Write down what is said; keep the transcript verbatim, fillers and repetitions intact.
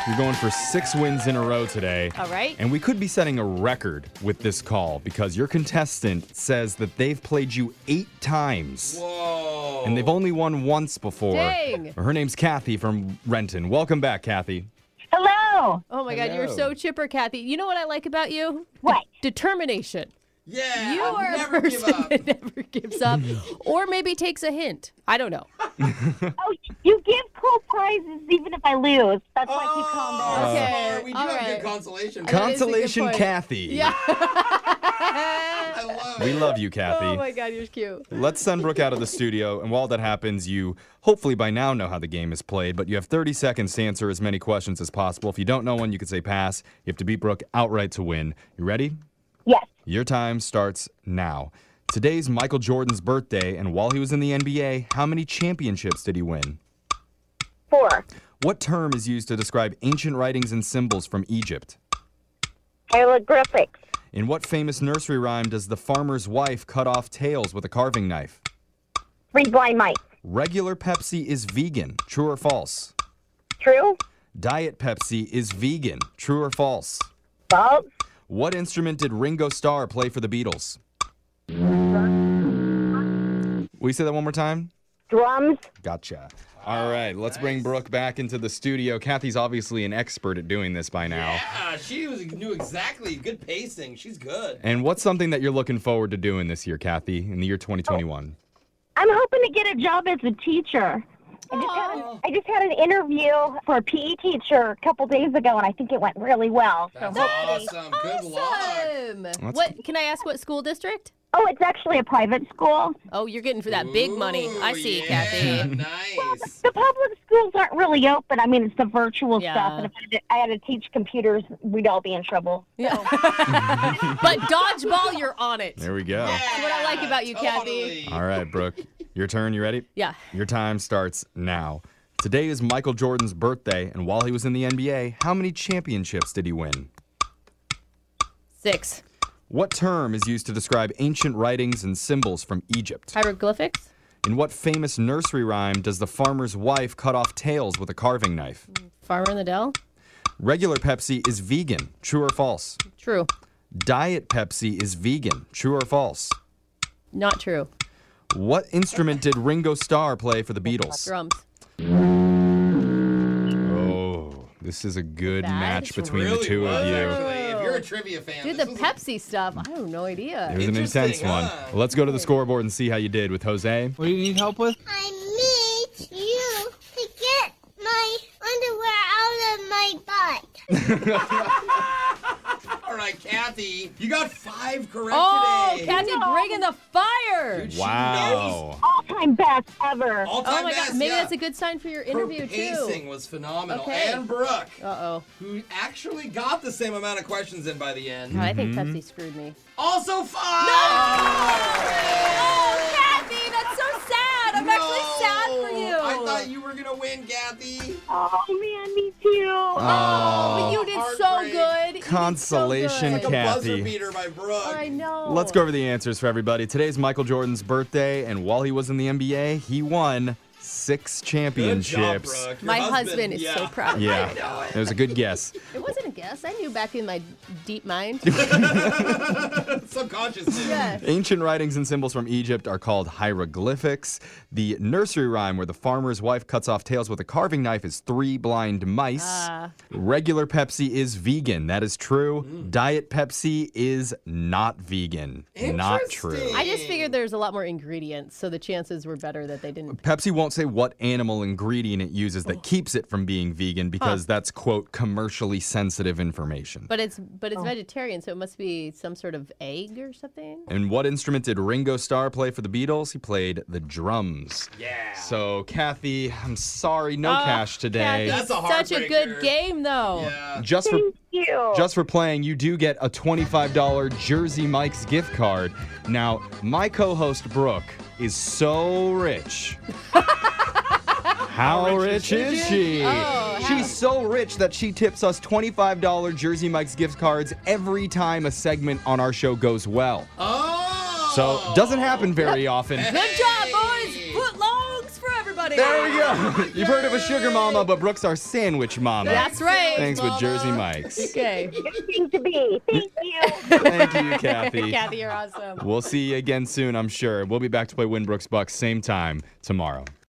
You're going for six wins in a row today. All right. And we could be setting a record with this call because your contestant says that they've played you eight times. Whoa. And they've only won once before. Dang. Her name's Kathy from Renton. Welcome back, Kathy. Hello. Oh, my God. You're Hello. so chipper, Kathy. You know what I like about you? What? De- determination. Yeah, You are never a give person up. that never gives up or maybe takes a hint. I don't know. Oh, you give cool prizes even if I lose. That's why I keep calling Oh, back. Okay, smart. We do all have right. good consolation. That is a good Consolation point. Kathy. Yeah. I love We it. love you, Kathy. Oh, my God. You're cute. Let's send Brooke out of the studio, and while that happens, you hopefully by now know how the game is played, but you have thirty seconds to answer as many questions as possible. If you don't know one, you could say pass. You have to beat Brooke outright to win. You ready? Yes. Your time starts now. Today's Michael Jordan's birthday, and while he was in the N B A, how many championships did he win? Four. What term is used to describe ancient writings and symbols from Egypt? Hieroglyphics. In what famous nursery rhyme does the farmer's wife cut off tails with a carving knife? Three blind mice. Regular Pepsi is vegan. True or false? True. Diet Pepsi is vegan. True or false? False. What instrument did Ringo Starr play for the Beatles? Will you say that one more time? Drums. Gotcha. All right, let's bring Brooke back into the studio. Kathy's obviously an expert at doing this by now. Yeah, she was, knew exactly. Good pacing. She's good. And what's something that you're looking forward to doing this year, Kathy, in the year twenty twenty-one? I'm hoping to get a job as a teacher. I just, had an, I just had an interview for a P E teacher a couple days ago, and I think it went really well. So That's hopefully. awesome. Good luck. Awesome. That's- What, can I ask what school district? Oh, it's actually a private school. Oh, you're getting for that big money. I Ooh, see, yeah, Kathy. Nice. The public schools aren't really open. I mean, it's the virtual Yeah. stuff. And if I had, to, I had to teach computers, we'd all be in trouble. Yeah. But dodgeball, you're on it. There we go. That's what I like about you, Kathy. Totally. All right, Brooke, your turn. You ready? Yeah. Your time starts now. Today is Michael Jordan's birthday, and while he was in the N B A, how many championships did he win? Six. What term is used to describe ancient writings and symbols from Egypt? Hieroglyphics? In what famous nursery rhyme does the farmer's wife cut off tails with a carving knife? Farmer in the Dell? Regular Pepsi is vegan. True or false? True. Diet Pepsi is vegan. True or false? Not true. What instrument did Ringo Starr play for the Beatles? Drums. Oh, this is a good Bad? match between Really the two was, of you. Actually. If you're a trivia fan, Dude, this the was Pepsi stuff, I have no idea. It was an Interesting, intense one. huh? Let's go to the scoreboard and see how you did with Jose. What do you need help with? I need you to get my underwear out of my butt. All right, Kathy, you got five correct Oh, today. Kathy bringing the fire. Dude, she Wow. All-time best ever. knows. All-time Oh, my best, God. Maybe yeah. that's a good sign for your interview, Her too. pacing was phenomenal. Okay. And Brooke, Uh-oh. who actually got the same amount of questions in by the end, I think Pepsi screwed me. also five. Oh, Kathy, that's so sad. I'm actually sad for you. I thought you were gonna win, Kathy. Oh, man, me too. Oh, but you did so heartbreak. good. You did so Consolation, good. Like a buzzer Kathy. beater by Brooke. I know. Let's go over the answers for everybody. Today's Michael Jordan's birthday, and while he was in the N B A, he won six Good job, championships. Brooke. Your My husband, is yeah. so proud of Yeah, me. it was a good guess. It wasn't a guess. I knew back in my deep mind. Subconscious. Too. Yes. Ancient writings and symbols from Egypt are called hieroglyphics. The nursery rhyme where the farmer's wife cuts off tails with a carving knife is three blind mice. Ah. Regular Pepsi is vegan. That is true. Mm. Diet Pepsi is not vegan. Not true. Interesting. I just figured there's a lot more ingredients, so the chances were better that they didn't. Pepsi won't say what animal ingredient it uses that keeps it from being vegan because that's, quote, commercially sensitive information. But it's but it's vegetarian, so it must be some sort of egg or something. And what instrument did Ringo Starr play for the Beatles? He played the drums. Yeah. So, Kathy, I'm sorry, no Oh, cash today. Kathy, That's a such a good heartbreaker. game, though. Yeah. Just for Thank you. just for playing, you do get a twenty-five dollars Jersey Mike's gift card. Now, my co-host Brooke is so rich. How rich is she? Oh, how- She's so rich that she tips us twenty-five dollars Jersey Mike's gift cards every time a segment on our show goes well. Oh. So, doesn't happen very often. Good job, boys. Foot longs for everybody. funny. There we go. You've heard of a sugar mama, but Brooke's our sandwich mama. That's right. Thanks with Mama. Jersey Mike's. Okay. Good thing to be. Thank you. Thank you, Kathy. Kathy, you're awesome. We'll see you again soon, I'm sure. We'll be back to play Win Brooks Bucks same time tomorrow.